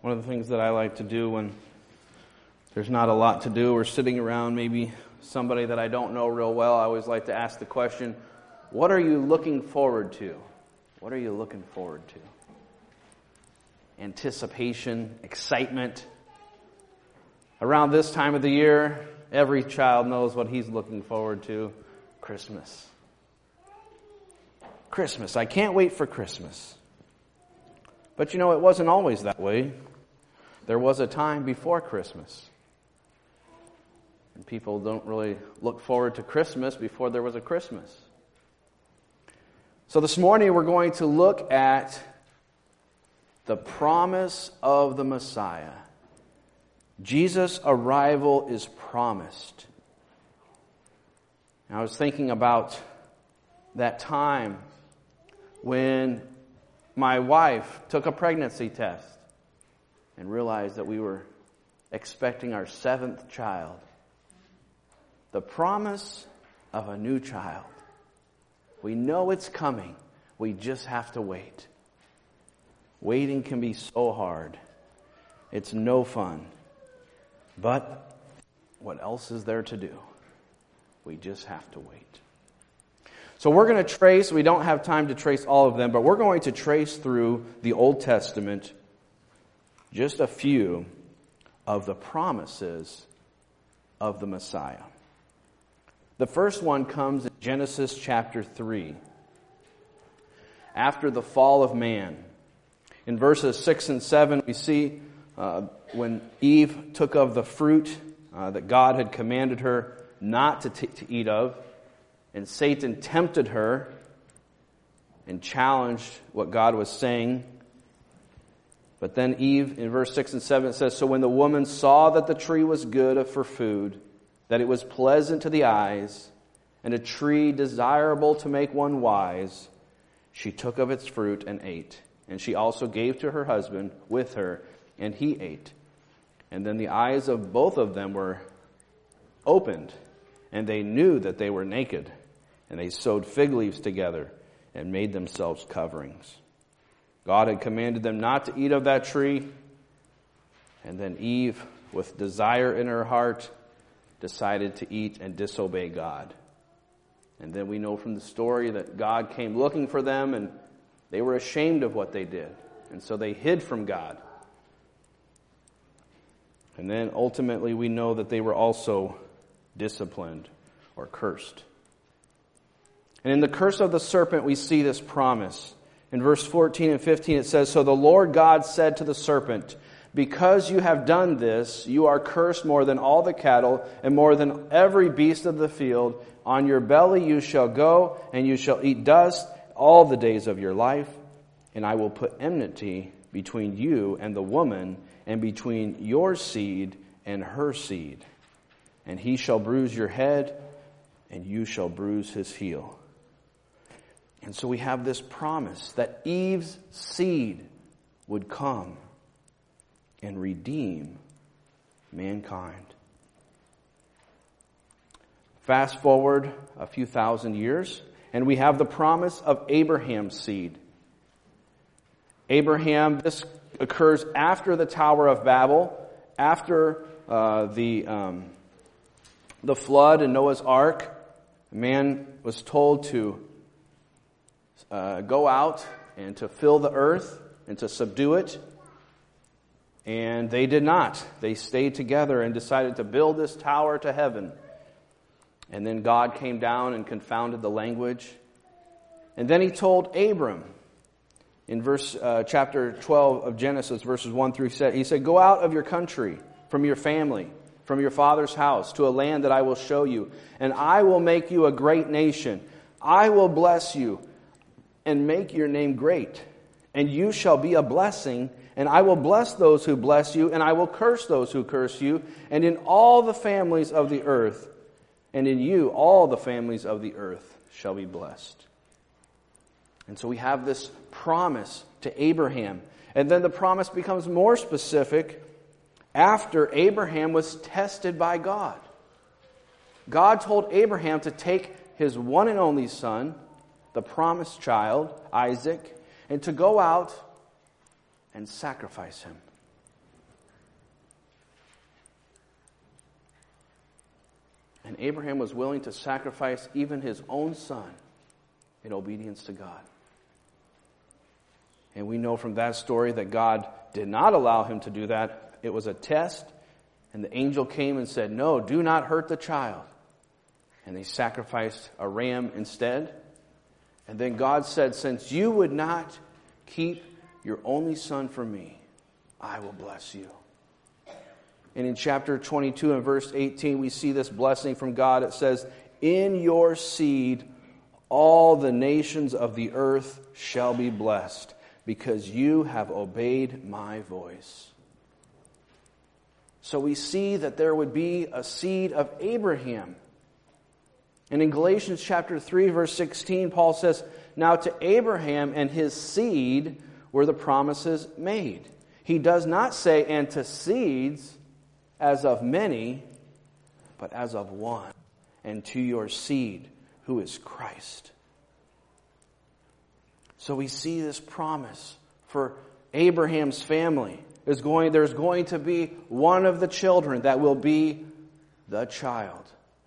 One of the things that I like to do when there's not a lot to do or sitting around maybe somebody that I don't know real well, I always like to ask the question, what are you looking forward to? What are you looking forward to? Anticipation, excitement. Around this time of the year, every child knows what he's looking forward to. Christmas. Christmas. I can't wait for Christmas. But you know, it wasn't always that way. There was a time before Christmas. And people don't really look forward to Christmas before there was a Christmas. So this morning we're going to look at the promise of the Messiah. Jesus' arrival is promised. And I was thinking about that time when my wife took a pregnancy test and realized that we were expecting our 7th child. The promise of a new child. We know it's coming. We just have to wait. Waiting can be so hard. It's no fun. But what else is there to do? We just have to wait. So we're going to trace, we don't have time to trace all of them, but we're going to trace through the Old Testament just a few of the promises of the Messiah. The first one comes in Genesis chapter 3. After the fall of man. In verses 6 and 7, we see when Eve took of the fruit that God had commanded her not to eat of, and Satan tempted her and challenged what God was saying. But then Eve, in verse 6 and 7, it says, "So when the woman saw that the tree was good for food, that it was pleasant to the eyes, and a tree desirable to make one wise, she took of its fruit and ate. And she also gave to her husband with her, and he ate. And then the eyes of both of them were opened, and they knew that they were naked. And they sewed fig leaves together and made themselves coverings. God had commanded them not to eat of that tree. And then Eve, with desire in her heart, decided to eat and disobey God. And then we know from the story that God came looking for them, and they were ashamed of what they did. And so they hid from God. And then ultimately we know that they were also disciplined or cursed. And in the curse of the serpent we see this promise. In verse 14 and 15 it says, "So the Lord God said to the serpent, 'Because you have done this, you are cursed more than all the cattle and more than every beast of the field. On your belly you shall go, and you shall eat dust all the days of your life. And I will put enmity between you and the woman, and between your seed and her seed. And he shall bruise your head, and you shall bruise his heel.'" And so we have this promise that Eve's seed would come and redeem mankind. Fast forward a few thousand years, and we have the promise of Abraham's seed. Abraham, this occurs after the Tower of Babel, after the flood in Noah's Ark. Man was told to go out and to fill the earth and to subdue it. And they did not. They stayed together and decided to build this tower to heaven. And then God came down and confounded the language. And then he told Abram, in chapter 12 of Genesis, verses 1 through 7, he said, "Go out of your country, from your family, from your father's house, to a land that I will show you. And I will make you a great nation. I will bless you and make your name great. And you shall be a blessing. And I will bless those who bless you, and I will curse those who curse you. And in all the families of the earth, and in you all the families of the earth shall be blessed." And so we have this promise to Abraham. And then the promise becomes more specific after Abraham was tested by God. God told Abraham to take his one and only son, the promised child, Isaac, and to go out and sacrifice him. And Abraham was willing to sacrifice even his own son in obedience to God. And we know from that story that God did not allow him to do that. It was a test, and the angel came and said, "No, do not hurt the child." And they sacrificed a ram instead. And then God said, "Since you would not keep your only son for me, I will bless you." And in chapter 22 and verse 18, we see this blessing from God. It says, "In your seed, all the nations of the earth shall be blessed, because you have obeyed my voice." So we see that there would be a seed of Abraham. And in Galatians chapter 3, verse 16, Paul says, "Now to Abraham and his seed were the promises made." He does not say, "and to seeds as of many, but as of one, and to your seed, who is Christ." So we see this promise for Abraham's family. There's going to be one of the children that will be the child.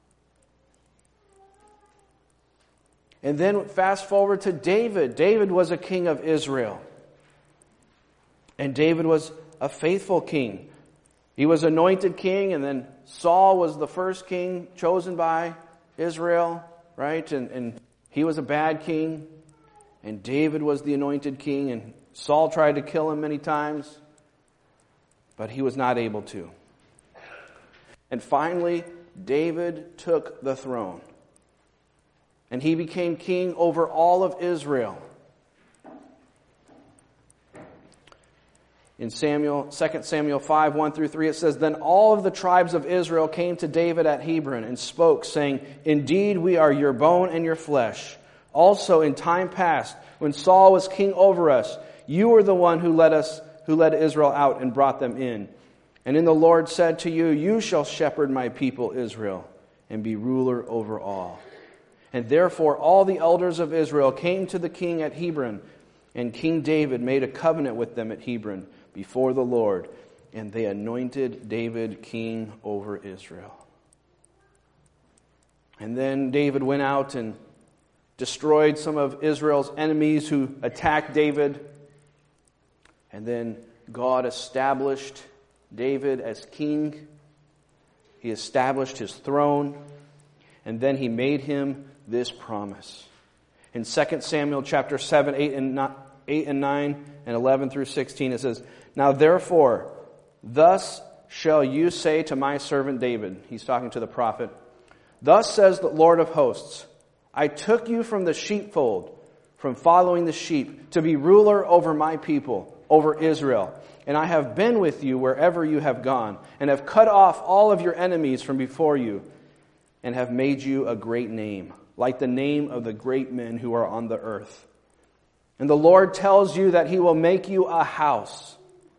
And then fast forward to David. David was a king of Israel. And David was a faithful king. He was anointed king, and then Saul was the first king chosen by Israel, right? And he was a bad king. And David was the anointed king, and Saul tried to kill him many times, but he was not able to. And finally, David took the throne. And he became king over all of Israel. In 2 Samuel 5, 1 through 3, it says, "Then all of the tribes of Israel came to David at Hebron and spoke, saying, 'Indeed, we are your bone and your flesh. Also in time past, when Saul was king over us, you were the one who led Israel out and brought them in. And then the Lord said to you, you shall shepherd my people Israel and be ruler over all.' And therefore all the elders of Israel came to the king at Hebron, and King David made a covenant with them at Hebron before the Lord, and they anointed David king over Israel." And then David went out and destroyed some of Israel's enemies who attacked David. And then God established David as king. He established his throne. And then he made him this promise. In 2 Samuel chapter 7, 8 and 9, and 11 through 16, it says, "Now therefore, thus shall you say to my servant David," he's talking to the prophet, "Thus says the Lord of hosts, I took you from the sheepfold, from following the sheep, to be ruler over my people, over Israel. And I have been with you wherever you have gone, and have cut off all of your enemies from before you, and have made you a great name, like the name of the great men who are on the earth. And the Lord tells you that he will make you a house."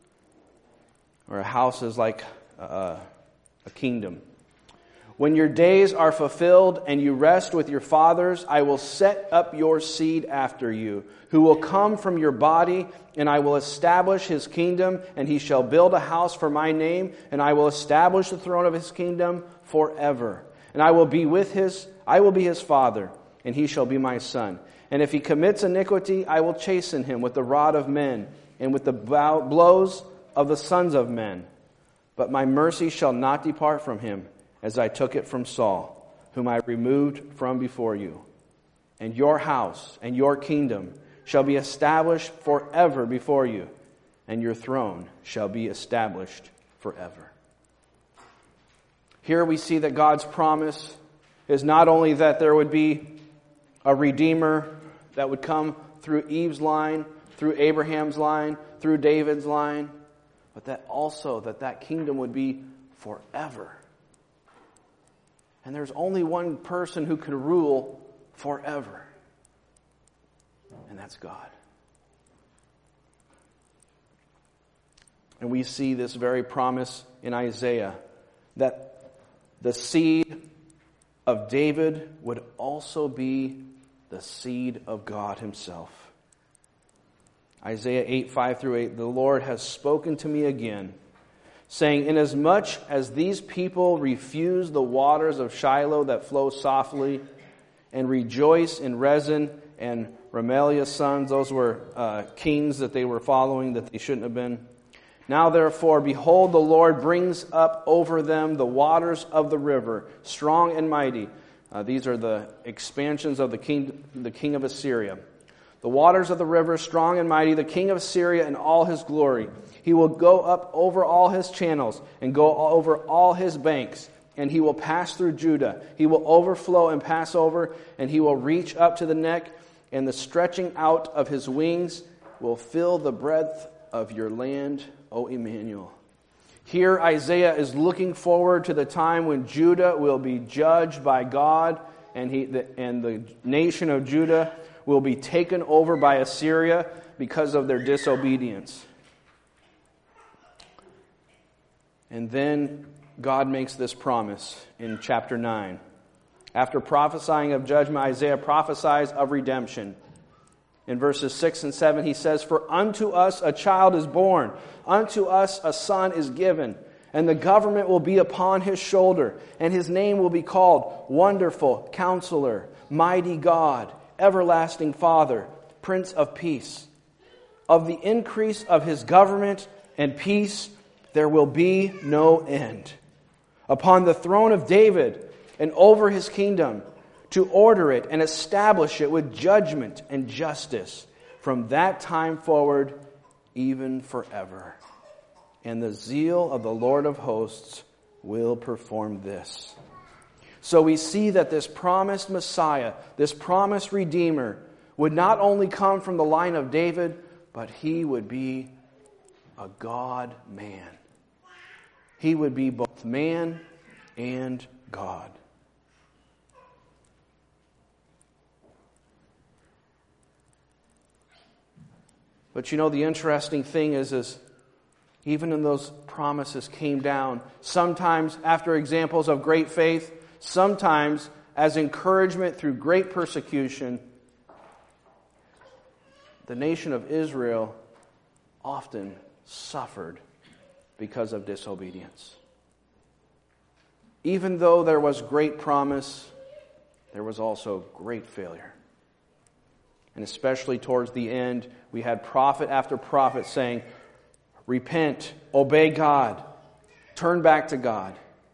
Or a house is like a kingdom. "When your days are fulfilled and you rest with your fathers, I will set up your seed after you, who will come from your body, and I will establish his kingdom, and he shall build a house for my name, and I will establish the throne of his kingdom forever. And I will be his father, and he shall be my son. And if he commits iniquity, I will chasten him with the rod of men, and with the blows of the sons of men. But my mercy shall not depart from him, as I took it from Saul, whom I removed from before you. And your house and your kingdom shall be established forever before you, and your throne shall be established forever." Here we see that God's promise is not only that there would be a Redeemer that would come through Eve's line, through Abraham's line, through David's line, but that also that kingdom would be forever. And there's only one person who can rule forever, and that's God. And we see this very promise in Isaiah, that the seed of David would also be the seed of God himself. Isaiah 8, 5 through 8, "The Lord has spoken to me again, saying, Inasmuch as these people refuse the waters of Shiloh that flow softly, and rejoice in Rezin and Remaliah's sons," those were kings that they were following that they shouldn't have been. "Now therefore, behold, the Lord brings up over them the waters of the river, strong and mighty." These are the expansions of the king of Assyria. "The waters of the river, strong and mighty, the king of Assyria in all his glory. He will go up over all his channels and go over all his banks, and he will pass through Judah. He will overflow and pass over, and he will reach up to the neck, and the stretching out of his wings will fill the breadth of your land, O Emmanuel." Here Isaiah is looking forward to the time when Judah will be judged by God, and the nation of Judah will be taken over by Assyria because of their disobedience. And then God makes this promise in chapter 9. After prophesying of judgment, Isaiah prophesies of redemption. In verses 6 and 7, he says, "For unto us a child is born, unto us a son is given, and the government will be upon his shoulder, and his name will be called Wonderful Counselor, Mighty God, Everlasting Father, Prince of Peace. Of the increase of his government and peace there will be no end. Upon the throne of David and over his kingdom, to order it and establish it with judgment and justice from that time forward, even forever. And the zeal of the Lord of hosts will perform this." So we see that this promised Messiah, this promised Redeemer, would not only come from the line of David, but he would be a God-man. He would be both man and God. But you know, the interesting thing is even in those promises came down, sometimes after examples of great faith, sometimes as encouragement through great persecution, the nation of Israel often suffered because of disobedience. Even though there was great promise, there was also great failure. And especially towards the end, we had prophet after prophet saying, "Repent, obey God, turn back to God."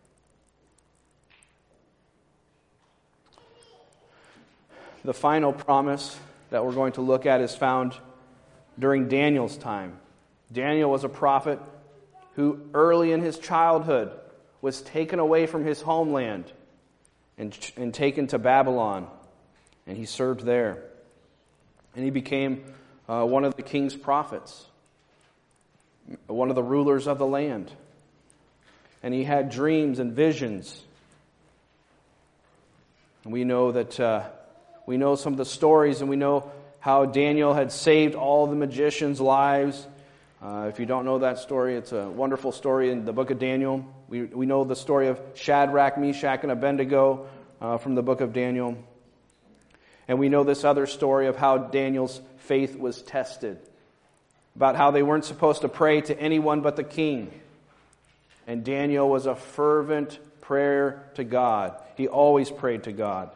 The final promise that we're going to look at is found during Daniel's time. Daniel was a prophet who early in his childhood was taken away from his homeland and taken to Babylon, and he served there. And he became one of the king's prophets, one of the rulers of the land. And he had dreams and visions. And we know that we know some of the stories, and we know how Daniel had saved all the magicians' lives. If you don't know that story, it's a wonderful story in the book of Daniel. We know the story of Shadrach, Meshach, and Abednego from the book of Daniel. And we know this other story of how Daniel's faith was tested, about how they weren't supposed to pray to anyone but the king. And Daniel was a fervent prayer to God. He always prayed to God.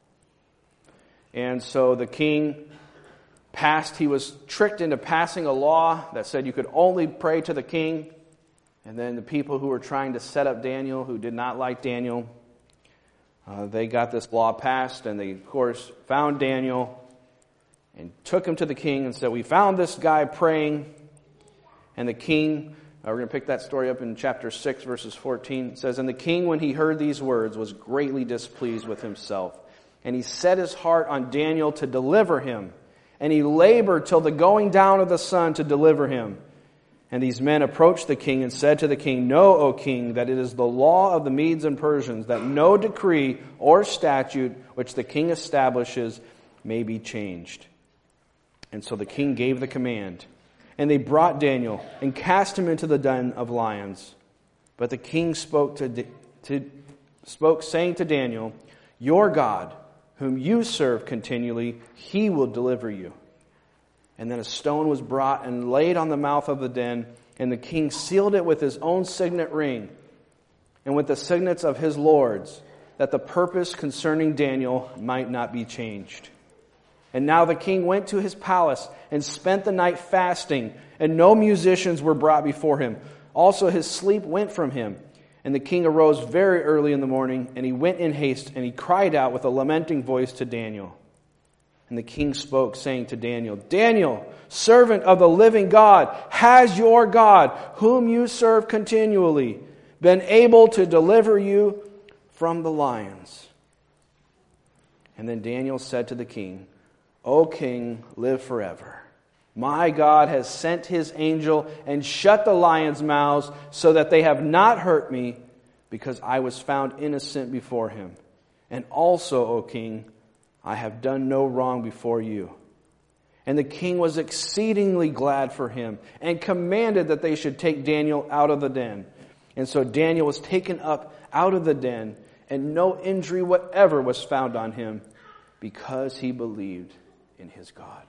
And so the king he was tricked into passing a law that said you could only pray to the king. And then the people who were trying to set up Daniel, who did not like Daniel, they got this law passed, and they, of course, found Daniel and took him to the king and said, "We found this guy praying." And the king, we're going to pick that story up in chapter 6, verses 14. It says, "And the king, when he heard these words, was greatly displeased with himself. And he set his heart on Daniel to deliver him. And he labored till the going down of the sun to deliver him. And these men approached the king and said to the king, 'Know, O king, that it is the law of the Medes and Persians that no decree or statute which the king establishes may be changed.' And so the king gave the command. And they brought Daniel and cast him into the den of lions. But the king spoke saying to Daniel, 'Your God, whom you serve continually, he will deliver you.' And then a stone was brought and laid on the mouth of the den, And the king sealed it with his own signet ring and with the signets of his lords, that the purpose concerning Daniel might not be changed. And now the king went to his palace and spent the night fasting, and no musicians were brought before him. Also his sleep went from him. And the king arose very early in the morning, and he went in haste, and he cried out with a lamenting voice to Daniel. And the king spoke, saying to Daniel, Daniel, servant of the living God, has your God, whom you serve continually, been able to deliver you from the lions? And then Daniel said to the king, O king, live forever. My God has sent his angel and shut the lions' mouths so that they have not hurt me, because I was found innocent before him. And also, O king, I have done no wrong before you. And the king was exceedingly glad for him and commanded that they should take Daniel out of the den. And so Daniel was taken up out of the den, and no injury whatever was found on him, because he believed in his God.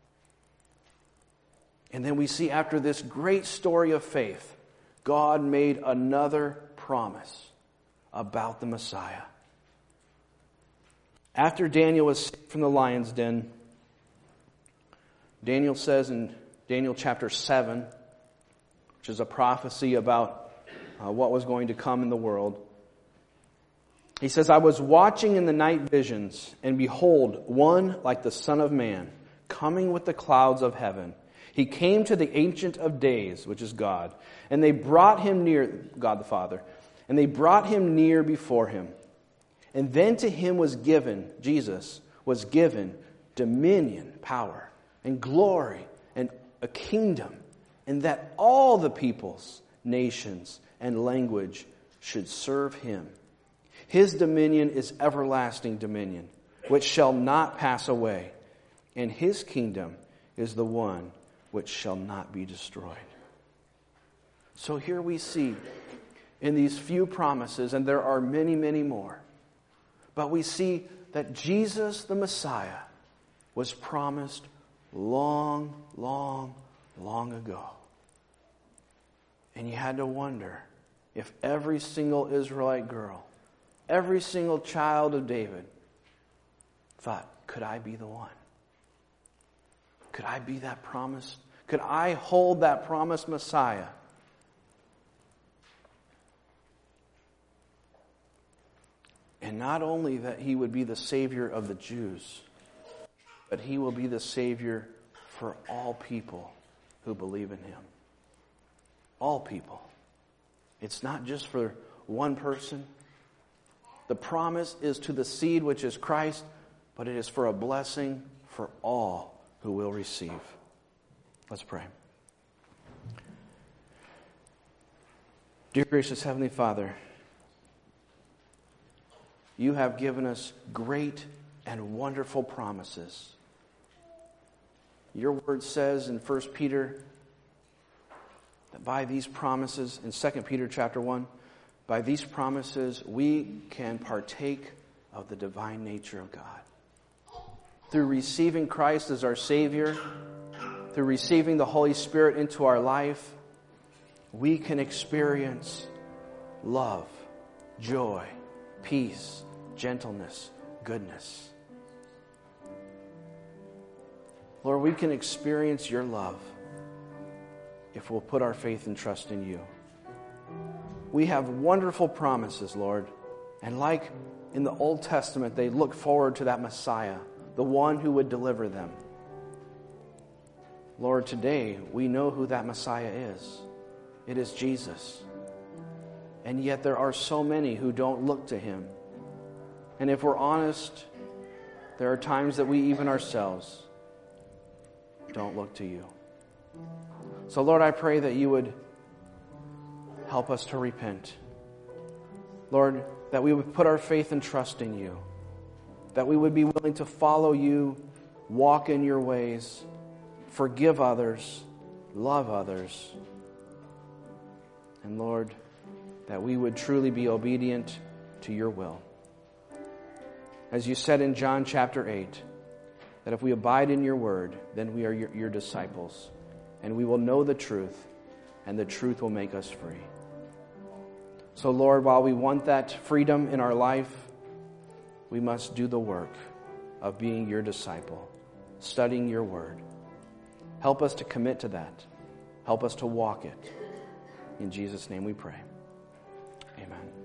And then we see, after this great story of faith, God made another promise about the Messiah. After Daniel was saved from the lion's den, Daniel says in Daniel chapter 7, which is a prophecy about what was going to come in the world, he says, I was watching in the night visions, and behold, one like the Son of Man, coming with the clouds of heaven. He came to the Ancient of Days, which is God, and they brought him near, God the Father, and they brought him near before him. And then to him was given, Jesus, was given dominion, power, and glory, and a kingdom, and that all the peoples, nations, and language should serve him. His dominion is everlasting dominion, which shall not pass away, and his kingdom is the one which shall not be destroyed. So here we see in these few promises, and there are many, many more, but we see that Jesus the Messiah was promised long, long, long ago. And you had to wonder if every single Israelite girl, every single child of David thought, could I be the one? Could I be that promised? Could I hold that promised Messiah? And not only that he would be the Savior of the Jews, but he will be the Savior for all people who believe in him. All people. It's not just for one person. The promise is to the seed, which is Christ, but it is for a blessing for all who will receive. Let's pray. Dear gracious Heavenly Father, you have given us great and wonderful promises. Your word says in 1 Peter that by these promises, in 2 Peter chapter 1, by these promises we can partake of the divine nature of God. Through receiving Christ as our Savior, through receiving the Holy Spirit into our life, we can experience love, joy, peace, gentleness, goodness. Lord, we can experience your love if we'll put our faith and trust in you. We have wonderful promises, Lord, and like in the Old Testament, they look forward to that Messiah, the one who would deliver them. Lord, today we know who that Messiah is. It is Jesus. And yet there are so many who don't look to him. And if we're honest, there are times that we even ourselves don't look to you. So Lord, I pray that you would help us to repent. Lord, that we would put our faith and trust in you. That we would be willing to follow you, walk in your ways, forgive others, love others. And Lord, that we would truly be obedient to your will. As you said in John chapter 8, that if we abide in your word, then we are your disciples, and we will know the truth, and the truth will make us free. So, Lord, while we want that freedom in our life, we must do the work of being your disciple, studying your word. Help us to commit to that. Help us to walk it. In Jesus' name we pray. Amen.